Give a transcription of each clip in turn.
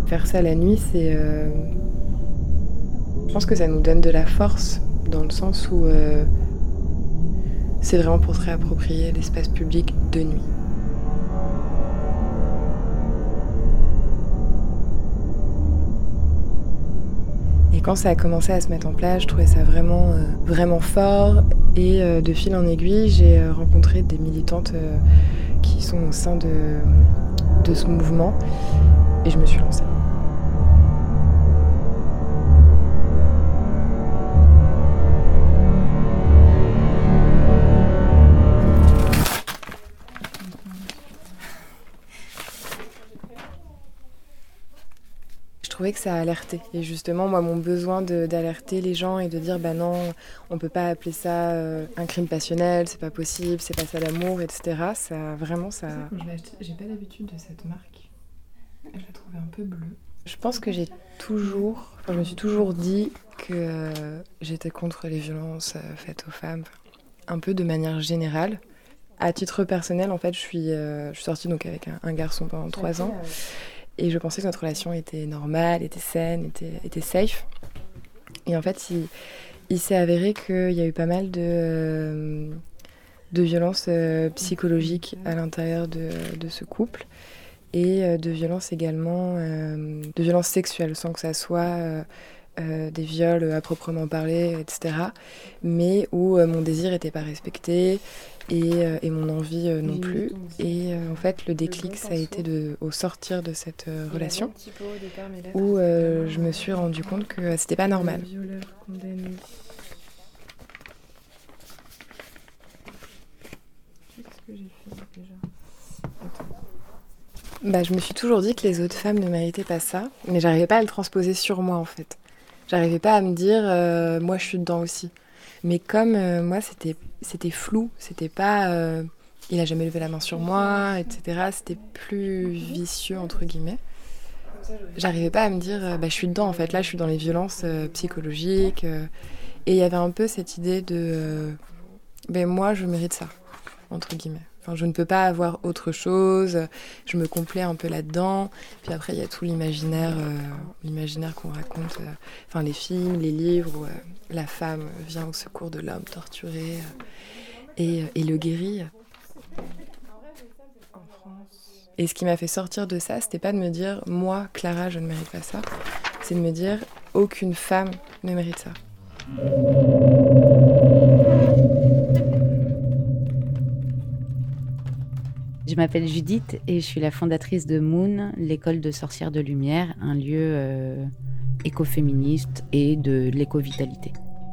Faire ça la nuit, je pense que ça nous donne de la force, dans le sens où c'est vraiment pour se réapproprier l'espace public de nuit. Et quand ça a commencé à se mettre en place, je trouvais ça vraiment fort. Et de fil en aiguille, j'ai rencontré des militantes qui sont au sein de ce mouvement. Et je me suis lancée. Je trouvais que ça alertait. Et justement, moi, mon besoin d'alerter les gens et de dire, bah non, on peut pas appeler ça un crime passionnel, c'est pas possible, c'est pas ça l'amour, etc. Ça, vraiment, ça... Quand je l'ai acheté, j'ai pas l'habitude de cette marque. Je la trouvais un peu bleue. Je pense que je me suis toujours dit que j'étais contre les violences faites aux femmes, un peu de manière générale. À titre personnel, en fait, je suis sortie donc avec un garçon pendant 3 ans. Et je pensais que notre relation était normale, était saine, était safe. Et en fait, il s'est avéré qu'il y a eu pas mal de violences psychologiques à l'intérieur de ce couple. Et de violences également, de violences sexuelles, sans que ça soit des viols à proprement parler, etc. Mais où mon désir n'était pas respecté et mon envie non plus. Et en fait, le déclic, ça a été au sortir de cette relation, où je me suis rendu compte que c'était pas normal. Bah, je me suis toujours dit que les autres femmes ne méritaient pas ça, mais j'arrivais pas à le transposer sur moi en fait. J'arrivais pas à me dire moi je suis dedans aussi. Mais comme moi c'était flou, c'était pas il a jamais levé la main sur moi, etc. C'était plus vicieux entre guillemets. J'arrivais pas à me dire bah je suis dedans en fait. Là je suis dans les violences psychologiques et il y avait un peu cette idée de ben moi je mérite ça entre guillemets. Enfin, je ne peux pas avoir autre chose, je me complais un peu là-dedans. Puis après, il y a tout l'imaginaire qu'on raconte, enfin les films, les livres, où la femme vient au secours de l'homme torturé et le guérit. Et ce qui m'a fait sortir de ça, c'était pas de me dire « moi, Clara, je ne mérite pas ça », c'est de me dire « aucune femme ne mérite ça ». Je m'appelle Judith et je suis la fondatrice de Moon, l'école de sorcières de lumière, un lieu écoféministe et de l'éco-vitalité.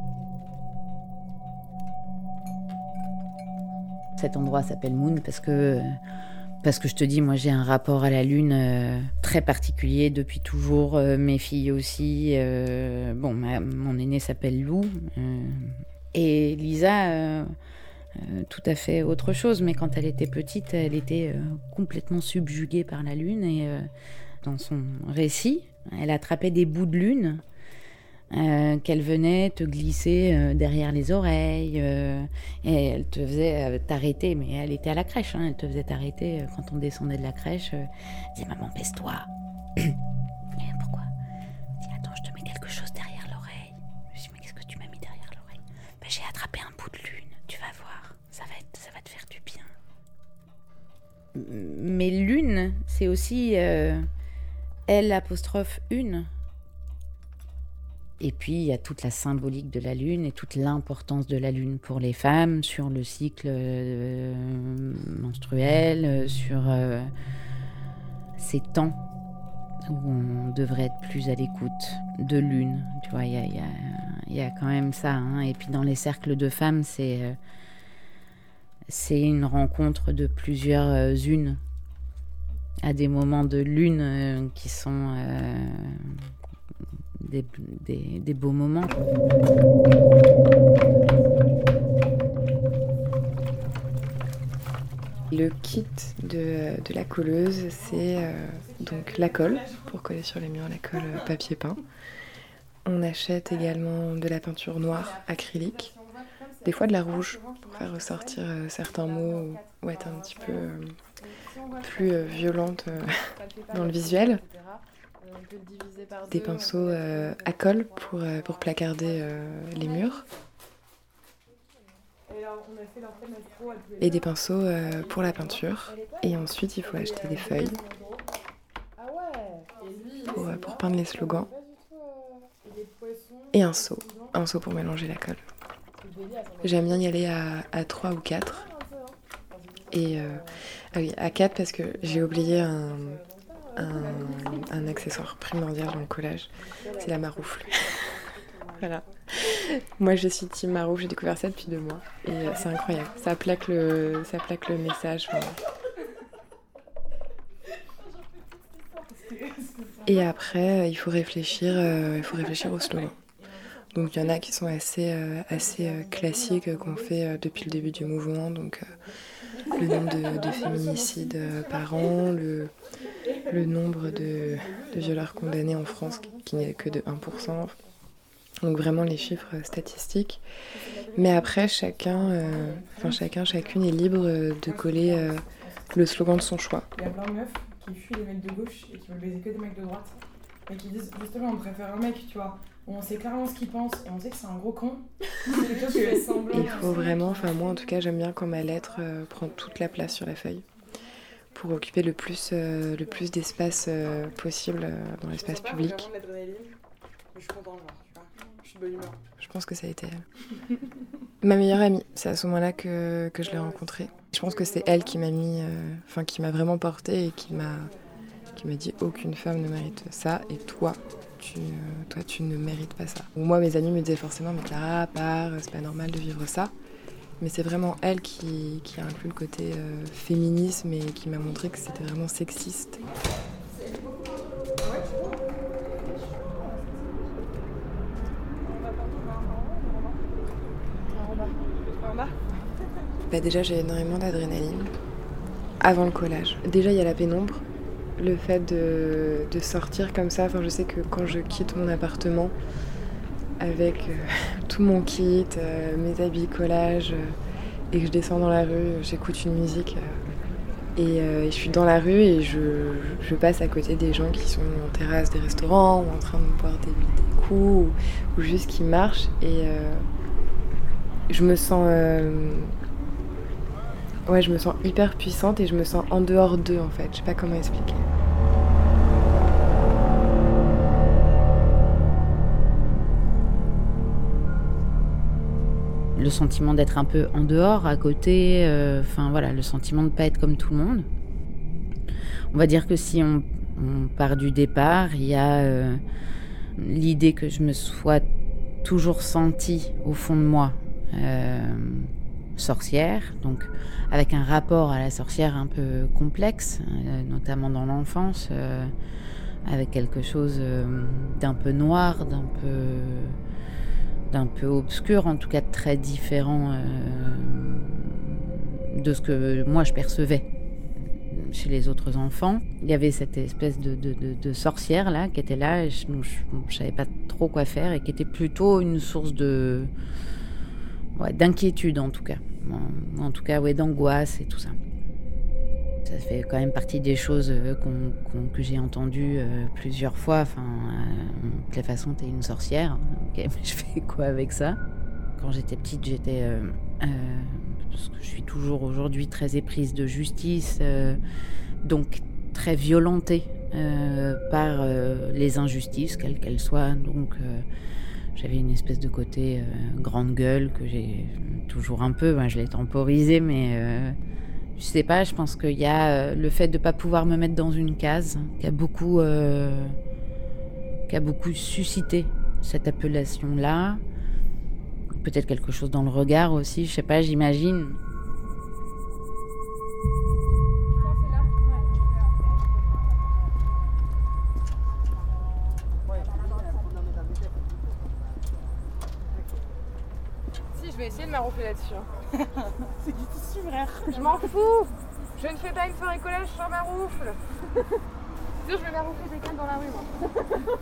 Cet endroit s'appelle Moon parce que je te dis, moi j'ai un rapport à la lune très particulier depuis toujours, mes filles aussi. Mon aînée s'appelle Lou et Lisa... tout à fait autre chose, mais quand elle était petite, elle était complètement subjuguée par la lune et dans son récit, elle attrapait des bouts de lune qu'elle venait te glisser derrière les oreilles et elle te faisait t'arrêter, mais elle était à la crèche, elle te faisait t'arrêter quand on descendait de la crèche, elle disait maman baisse-toi. Pourquoi? Elle dit attends, je te mets quelque chose derrière l'oreille. Je me dis mais qu'est-ce que tu m'as mis derrière l'oreille? J'ai attrapé un bout de lune, tu vas voir, ça va te faire du bien. Mais lune, c'est aussi L'1. Et puis il y a toute la symbolique de la lune et toute l'importance de la lune pour les femmes sur le cycle menstruel, sur ces temps où on devrait être plus à l'écoute de lune. Tu vois, il y a quand même ça. Et puis dans les cercles de femmes, c'est une rencontre de plusieurs unes à des moments de lune qui sont des beaux moments. Le kit de la colleuse, c'est donc la colle, pour coller sur les murs, la colle papier peint. On achète également de la peinture noire acrylique, des fois de la rouge, pour faire ressortir certains mots ou être un petit peu plus violente dans le visuel. des pinceaux à colle pour placarder les murs. Et des pinceaux pour la peinture. Et ensuite, il faut acheter des feuilles pour peindre les slogans. Et un seau pour mélanger la colle. J'aime bien y aller à 3 ou 4. Et à 4 parce que j'ai oublié un accessoire primordial dans le collage. C'est la maroufle. Voilà. Moi, je suis team maroufle, j'ai découvert ça depuis 2 mois. Et c'est incroyable. Ça plaque le message. Voilà. Et après, il faut réfléchir au slogan. Donc, il y en a qui sont assez classiques qu'on fait depuis le début du mouvement. Donc, le nombre de féminicides par an, le nombre de violeurs condamnés en France qui n'est que de 1%. Donc vraiment les chiffres statistiques. Mais après, chacune est libre de coller le slogan de son choix. Il y a plein de meufs qui fuient les mecs de gauche et qui veulent baiser que des mecs de droite. Et qui disent justement on préfère un mec, tu vois, où on sait clairement ce qu'il pense et on sait que c'est un gros con. Il faut vraiment, moi en tout cas j'aime bien quand ma lettre prend toute la place sur la feuille. Pour occuper le plus d'espace possible dans l'espace public. Je suis contente, je suis de bonne humeur. Je pense que ça a été elle. Ma meilleure amie, c'est à ce moment-là que je l'ai rencontrée. Je pense que c'est elle qui m'a qui m'a vraiment portée et qui m'a dit aucune femme ne mérite ça et toi tu ne mérites pas ça. Moi mes amis me disaient forcément mais Clara, pars, c'est pas normal de vivre ça. Mais c'est vraiment elle qui a inclus le côté féminisme et qui m'a montré que c'était vraiment sexiste. Déjà, j'ai énormément d'adrénaline avant le collage. Déjà, il y a la pénombre. Le fait de sortir comme ça, je sais que quand je quitte mon appartement avec tout mon kit, mes habits collage, et que je descends dans la rue, j'écoute une musique et je suis dans la rue et je passe à côté des gens qui sont en terrasse des restaurants ou en train de boire des coups ou juste qui marchent et je me sens hyper puissante et je me sens en dehors d'eux en fait, je sais pas comment expliquer. Le sentiment d'être un peu en dehors, à côté, le sentiment de ne pas être comme tout le monde. On va dire que si on part du départ, il y a l'idée que je me sois toujours sentie au fond de moi sorcière, donc avec un rapport à la sorcière un peu complexe, notamment dans l'enfance, avec quelque chose d'un peu noir, d'un peu obscur, en tout cas très différent de ce que moi je percevais chez les autres enfants. Il y avait cette espèce de sorcière là qui était là et je savais pas trop quoi faire et qui était plutôt une source d'inquiétude en tout cas. D'angoisse et tout ça. Ça fait quand même partie des choses que j'ai entendues plusieurs fois. De toute façon, t'es une sorcière. Ok, mais je fais quoi avec ça ? Quand j'étais petite, j'étais... parce que je suis toujours aujourd'hui très éprise de justice, donc très violentée par les injustices, quelles qu'elles soient. Donc j'avais une espèce de côté grande gueule que j'ai toujours un peu. Je l'ai temporisé, mais... je sais pas, je pense qu'il y a le fait de ne pas pouvoir me mettre dans une case qui a beaucoup suscité cette appellation-là. Peut-être quelque chose dans le regard aussi, je sais pas, j'imagine. Si, je vais essayer de m'arronfer là-dessus. C'est du tissu, frère. Je m'en fous. Je ne fais pas une soirée collage sans maroufle. Sinon, je vais m'arronfler des cannes dans la rue, moi.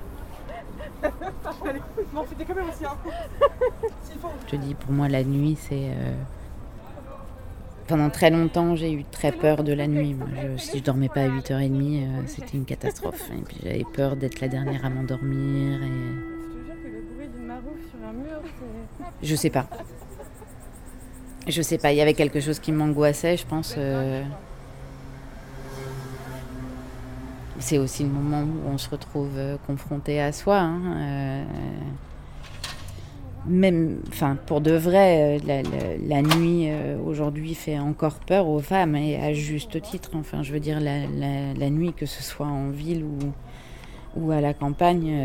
Non, c'était quand même aussi, hein. Je te dis, pour moi, la nuit, c'est Pendant très longtemps, j'ai eu très peur de la nuit. Moi, si je dormais pas à 8h30, c'était une catastrophe. Et puis j'avais peur d'être la dernière à m'endormir. Et... Je te jure que le bruit d'une maroufle sur un mur, c'est... Je sais pas. Il y avait quelque chose qui m'angoissait, je pense. C'est aussi le moment où on se retrouve confronté à soi. Même, pour de vrai, la nuit aujourd'hui fait encore peur aux femmes, et à juste titre. Enfin, je veux dire, la nuit, que ce soit en ville ou à la campagne,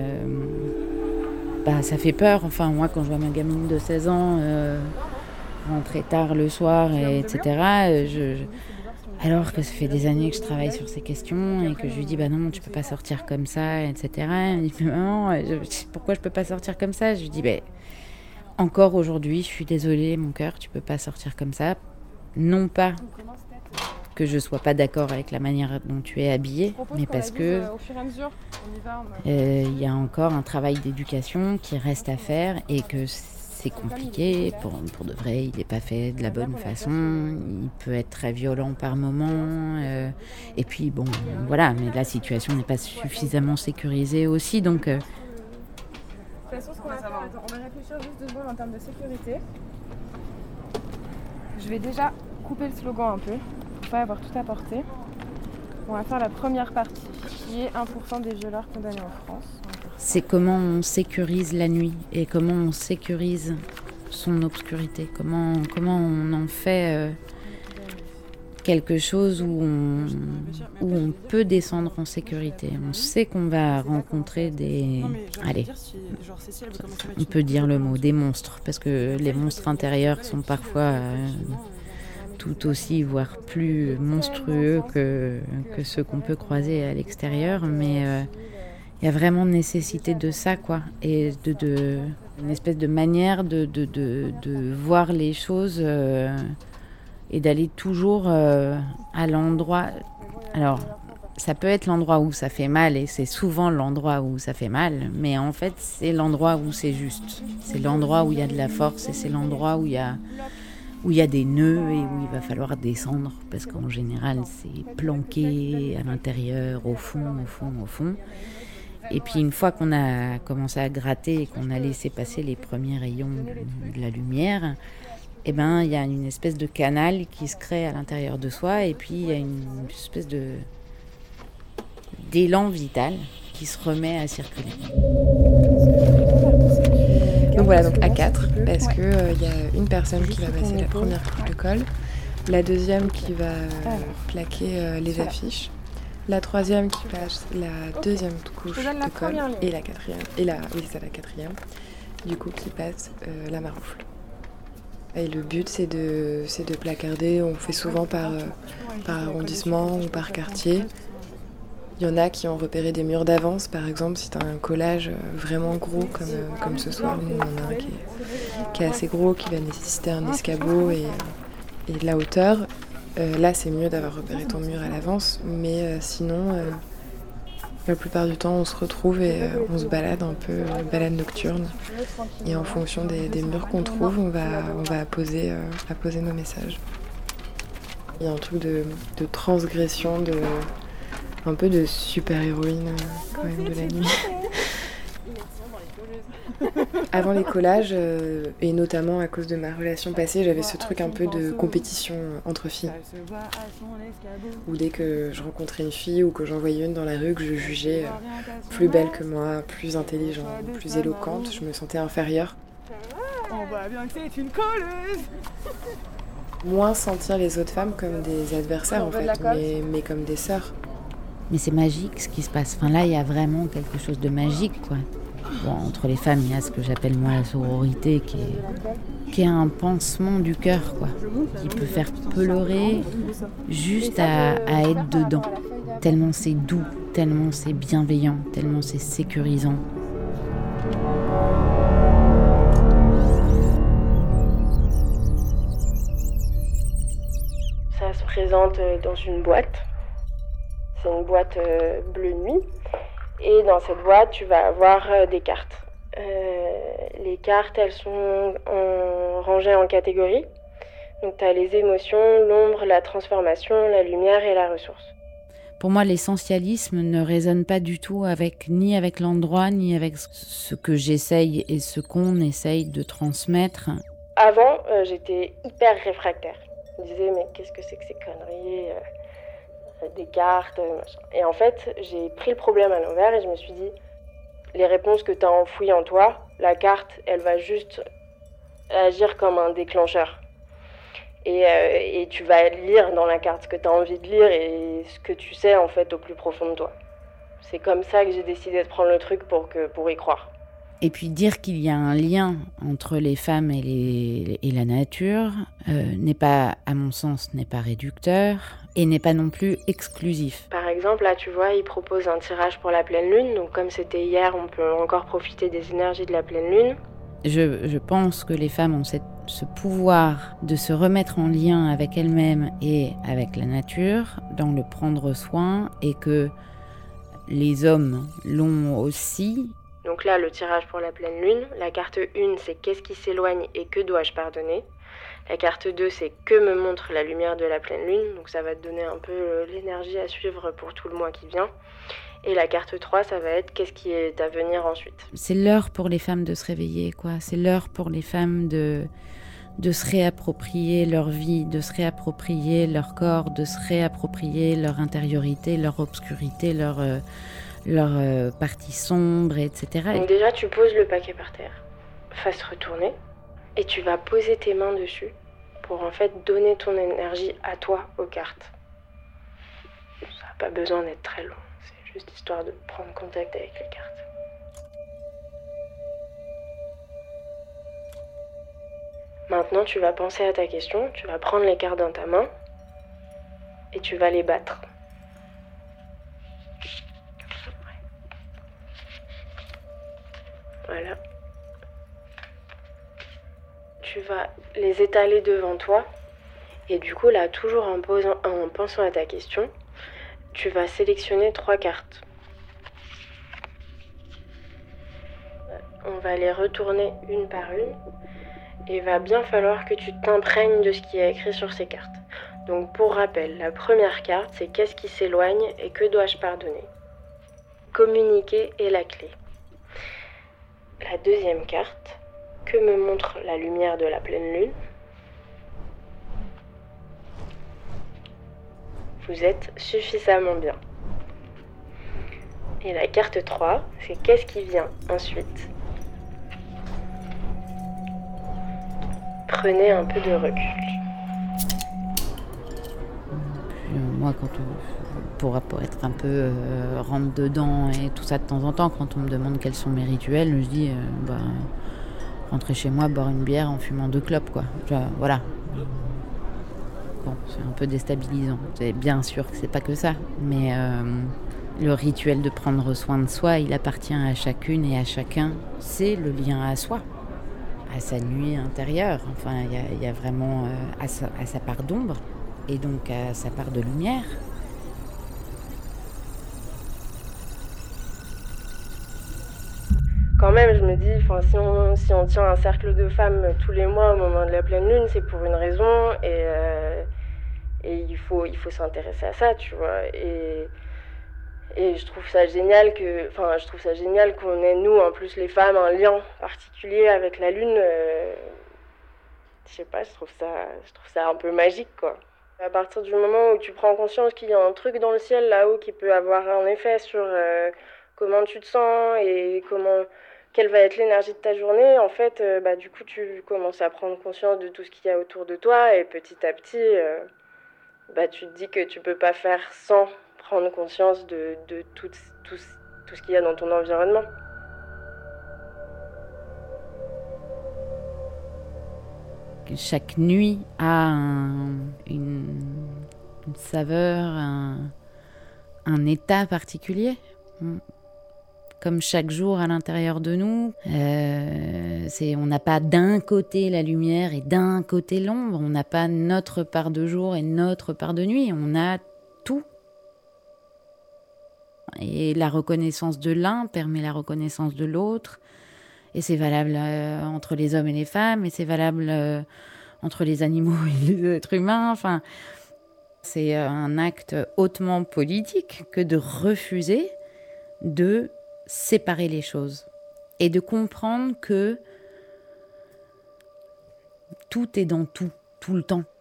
ça fait peur. Enfin, moi, quand je vois ma gamine de 16 ans rentrer tard le soir, etc., alors que ça fait des années que je travaille sur ces questions et que je lui dis non, tu peux pas sortir comme ça, etc. Elle me dit maman, pourquoi je peux pas sortir comme ça? Je lui dis encore aujourd'hui, je suis désolée, mon cœur, tu peux pas sortir comme ça. Non pas que je sois pas d'accord avec la manière dont tu es habillée, mais parce que il y a encore un travail d'éducation qui reste à faire et que c'est compliqué. Pour de vrai, il n'est pas fait de la bonne façon. Il peut être très violent par moments. Et puis voilà, mais la situation n'est pas suffisamment sécurisée aussi, donc... De toute façon, ce qu'on va faire, on va réfléchir juste 2 secondes en termes de sécurité. Je vais déjà couper le slogan un peu, pour pas avoir tout apporté. On va faire la première partie, qui est 1% des violeurs condamnés en France. C'est comment on sécurise la nuit et comment on sécurise son obscurité. Comment on en fait quelque chose où on peut descendre en sécurité. On sait qu'on va rencontrer des... Allez, on peut dire le mot, des monstres, parce que les monstres intérieurs sont parfois tout aussi, voire plus monstrueux que ceux qu'on peut croiser à l'extérieur, mais il y a vraiment nécessité de ça, quoi, et de une espèce de manière de voir les choses et d'aller toujours à l'endroit. Alors, ça peut être l'endroit où ça fait mal, et c'est souvent l'endroit où ça fait mal, mais en fait, c'est l'endroit où c'est juste. C'est l'endroit où il y a de la force, et c'est l'endroit où il y a des nœuds et où il va falloir descendre, parce qu'en général, c'est planqué à l'intérieur, au fond. Et puis une fois qu'on a commencé à gratter et qu'on a laissé passer les premiers rayons de la lumière, il y a une espèce de canal qui se crée à l'intérieur de soi, et puis il y a une espèce d'élan vital qui se remet à circuler. Donc voilà, donc à 4, parce que y a une personne qui va passer la première couche de colle, la deuxième qui va plaquer les affiches, la troisième qui passe la deuxième couche de colle, et la quatrième, la quatrième, du coup qui passe la maroufle. Et le but c'est de placarder, on fait souvent par arrondissement ou par quartier. Il y en a qui ont repéré des murs d'avance, par exemple, si tu as un collage vraiment gros comme ce soir, nous on en a un qui est assez gros, qui va nécessiter un escabeau et de la hauteur. Là c'est mieux d'avoir repéré ton mur à l'avance, mais sinon la plupart du temps on se retrouve et on se balade un peu, balade nocturne, et en fonction des murs qu'on trouve, on va poser nos messages. Il y a un truc de transgression, un peu de super-héroïne quand même de la nuit. Avant les collages, et notamment à cause de ma relation passée, j'avais ce truc un peu de compétition entre filles. Où dès que je rencontrais une fille ou que j'en voyais une dans la rue que je jugeais plus belle que moi, plus intelligente, plus éloquente, je me sentais inférieure. On voit bien que c'est une colleuse. Moins sentir les autres femmes comme des adversaires en fait, mais comme des sœurs. Mais c'est magique ce qui se passe. Enfin, là, il y a vraiment quelque chose de magique, quoi. Bon, entre les femmes, il y a ce que j'appelle moi la sororité, qui est un pansement du cœur, quoi. Qui peut faire pleurer juste à être dedans. Tellement c'est doux, tellement c'est bienveillant, tellement c'est sécurisant. Ça se présente dans une boîte. C'est une boîte bleu nuit. Et dans cette boîte, tu vas avoir des cartes. Les cartes, elles sont rangées en catégories. Donc tu as les émotions, l'ombre, la transformation, la lumière et la ressource. Pour moi, l'essentialisme ne résonne pas du tout ni avec l'endroit, ni avec ce que j'essaye et ce qu'on essaye de transmettre. Avant, j'étais hyper réfractaire. Je me disais, mais qu'est-ce que c'est que ces conneries des cartes, machin. Et en fait, j'ai pris le problème à l'envers et je me suis dit, les réponses que tu as enfouies en toi, la carte, elle va juste agir comme un déclencheur. Et tu vas lire dans la carte ce que tu as envie de lire et ce que tu sais en fait au plus profond de toi. C'est comme ça que j'ai décidé de prendre le truc pour y croire. Et puis dire qu'il y a un lien entre les femmes et la nature n'est pas, à mon sens, n'est pas réducteur et n'est pas non plus exclusif. Par exemple, là tu vois, ils proposent un tirage pour la pleine lune. Donc comme c'était hier, on peut encore profiter des énergies de la pleine lune. Je pense que les femmes ont ce pouvoir de se remettre en lien avec elles-mêmes et avec la nature, d'en le prendre soin, et que les hommes l'ont aussi. Donc là, le tirage pour la pleine lune, la carte 1, c'est qu'est-ce qui s'éloigne et que dois-je pardonner. La carte 2, c'est que me montre la lumière de la pleine lune, donc ça va te donner un peu l'énergie à suivre pour tout le mois qui vient. Et la carte 3, ça va être qu'est-ce qui est à venir ensuite. C'est l'heure pour les femmes de se réveiller, quoi. C'est l'heure pour les femmes de se réapproprier leur vie, de se réapproprier leur corps, de se réapproprier leur intériorité, leur obscurité, leur partie sombre, etc. Donc déjà, tu poses le paquet par terre, face retournée, et tu vas poser tes mains dessus pour en fait donner ton énergie à toi aux cartes. Ça n'a pas besoin d'être très long. C'est juste histoire de prendre contact avec les cartes. Maintenant, tu vas penser à ta question, tu vas prendre les cartes dans ta main et tu vas les battre. Voilà. Tu vas les étaler devant toi et du coup, là, toujours en pensant à ta question, tu vas sélectionner 3 cartes. On va les retourner une par une et il va bien falloir que tu t'imprègnes de ce qui est écrit sur ces cartes. Donc pour rappel, la première carte, c'est qu'est-ce qui s'éloigne et que dois-je pardonner. Communiquer est la clé. La deuxième carte, que me montre la lumière de la pleine lune. Vous êtes suffisamment bien. Et la carte 3, c'est qu'est-ce qui vient ensuite. Prenez un peu de recul. Moi, pour être un peu rentre dedans et tout ça de temps en temps, quand on me demande quels sont mes rituels, je dis rentrer chez moi, boire une bière en fumant 2 clopes, quoi. Voilà. Bon, c'est un peu déstabilisant. C'est bien sûr que c'est pas que ça, mais le rituel de prendre soin de soi, il appartient à chacune et à chacun. C'est le lien à soi, à sa nuit intérieure. Enfin, il y a vraiment à sa part d'ombre et donc à sa part de lumière. Quand même, je me dis, si on tient un cercle de femmes tous les mois au moment de la pleine lune, c'est pour une raison et il faut s'intéresser à ça, tu vois. Et je trouve ça génial qu'on ait, nous, en plus les femmes, un lien particulier avec la lune. Je sais pas, je trouve ça un peu magique, quoi. À partir du moment où tu prends conscience qu'il y a un truc dans le ciel là-haut qui peut avoir un effet sur comment tu te sens et quelle va être l'énergie de ta journée, en fait, du coup, tu commences à prendre conscience de tout ce qu'il y a autour de toi et petit à petit, tu te dis que tu peux pas faire sans prendre conscience de tout ce qu'il y a dans ton environnement. Chaque nuit a une saveur, un état particulier. Comme chaque jour à l'intérieur de nous, on n'a pas d'un côté la lumière et d'un côté l'ombre. On n'a pas notre part de jour et notre part de nuit. On a tout. Et la reconnaissance de l'un permet la reconnaissance de l'autre. Et c'est valable entre les hommes et les femmes. Et c'est valable entre les animaux et les êtres humains. Enfin, c'est un acte hautement politique que de refuser de séparer les choses et de comprendre que tout est dans tout, tout le temps.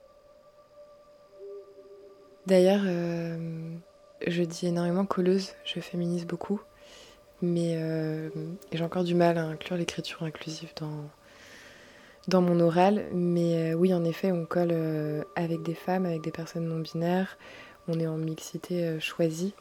D'ailleurs, je dis énormément colleuse, je féminise beaucoup, mais j'ai encore du mal à inclure l'écriture inclusive dans mon oral. Mais oui, en effet, on colle avec des femmes, avec des personnes non binaires, on est en mixité choisie.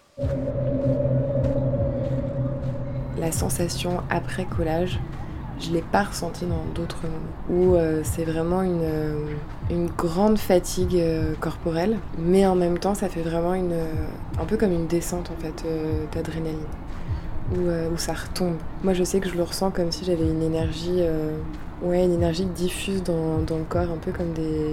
La sensation après collage, je ne l'ai pas ressentie dans d'autres moments, où c'est vraiment une grande fatigue corporelle, mais en même temps ça fait vraiment un peu comme une descente en fait, d'adrénaline, où ça retombe. Moi je sais que je le ressens comme si j'avais une énergie qui diffuse dans le corps, un peu comme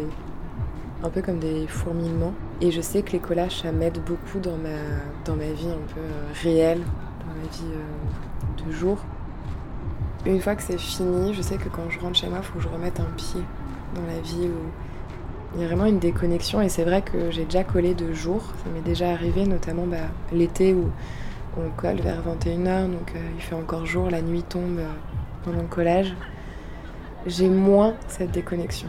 des fourmillements. Et je sais que les collages ça m'aide beaucoup dans ma vie un peu réelle, dans ma vie de jour. Une fois que c'est fini, je sais que quand je rentre chez moi, il faut que je remette un pied dans la vie où il y a vraiment une déconnexion. Et c'est vrai que j'ai déjà collé de jour. Ça m'est déjà arrivé, notamment l'été où on colle vers 21h, donc il fait encore jour, la nuit tombe pendant le collage. J'ai moins cette déconnexion.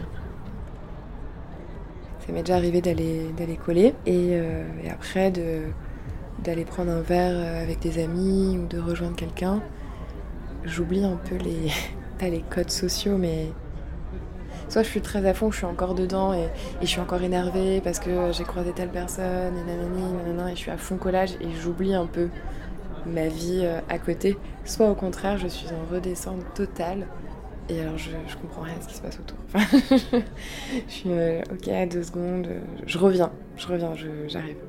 Ça m'est déjà arrivé d'aller coller et après d'aller prendre un verre avec des amis ou de rejoindre quelqu'un. J'oublie un peu pas les codes sociaux, mais soit je suis très à fond, je suis encore dedans et je suis encore énervée parce que j'ai croisé telle personne et nanana, et je suis à fond collage et j'oublie un peu ma vie à côté. Soit au contraire, je suis en redescente totale et alors je comprends rien de ce qui se passe autour. Enfin, je suis ok, 2 secondes, je reviens, j'arrive.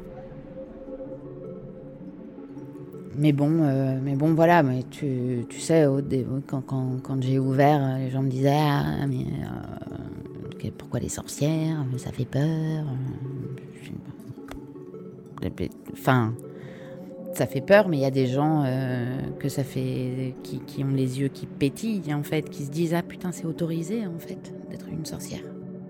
Mais bon, voilà, mais tu sais, quand j'ai ouvert, les gens me disaient « Ah, mais pourquoi les sorcières ? Ça fait peur. » Enfin, ça fait peur, mais il y a des gens qui ont les yeux qui pétillent, en fait, qui se disent « Ah putain, c'est autorisé, en fait, d'être une sorcière. »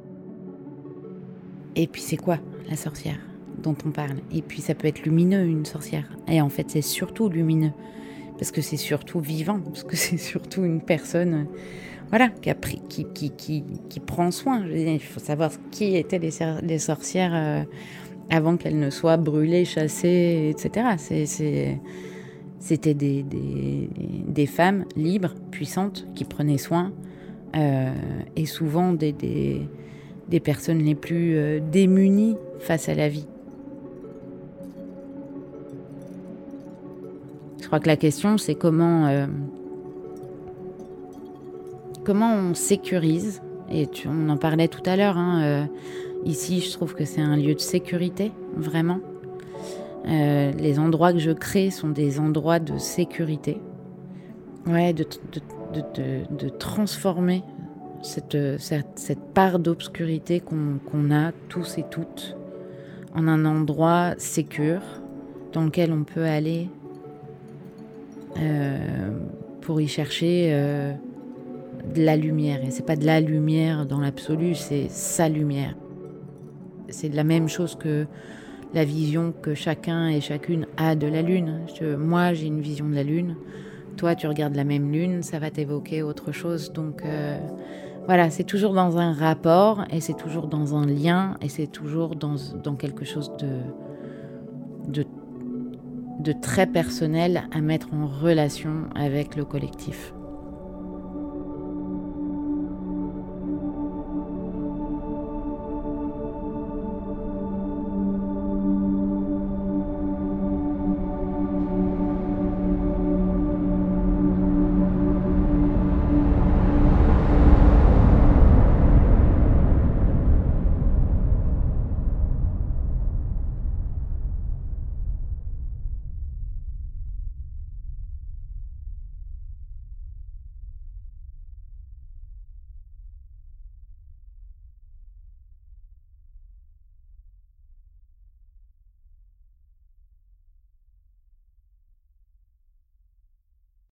Et puis c'est quoi, la sorcière dont on parle? Et puis ça peut être lumineux, une sorcière. Et en fait, c'est surtout lumineux. Parce que c'est surtout vivant. Parce que c'est surtout une personne qui prend soin. Je veux dire, il faut savoir qui étaient les sorcières avant qu'elles ne soient brûlées, chassées, etc. C'était des femmes libres, puissantes, qui prenaient soin. Et souvent des personnes les plus démunies face à la vie. Je crois que la question, c'est comment on sécurise, et on en parlait tout à l'heure, ici je trouve que c'est un lieu de sécurité, vraiment. Les endroits que je crée sont des endroits de sécurité, de transformer cette part d'obscurité qu'on a tous et toutes en un endroit sécure dans lequel on peut aller pour y chercher de la lumière. Et c'est pas de la lumière dans l'absolu, c'est sa lumière. C'est la même chose que la vision que chacun et chacune a de la lune. Moi, j'ai une vision de la lune. Toi, tu regardes la même lune, ça va t'évoquer autre chose. Donc voilà, c'est toujours dans un rapport et c'est toujours dans un lien et c'est toujours dans quelque chose de très personnel à mettre en relation avec le collectif.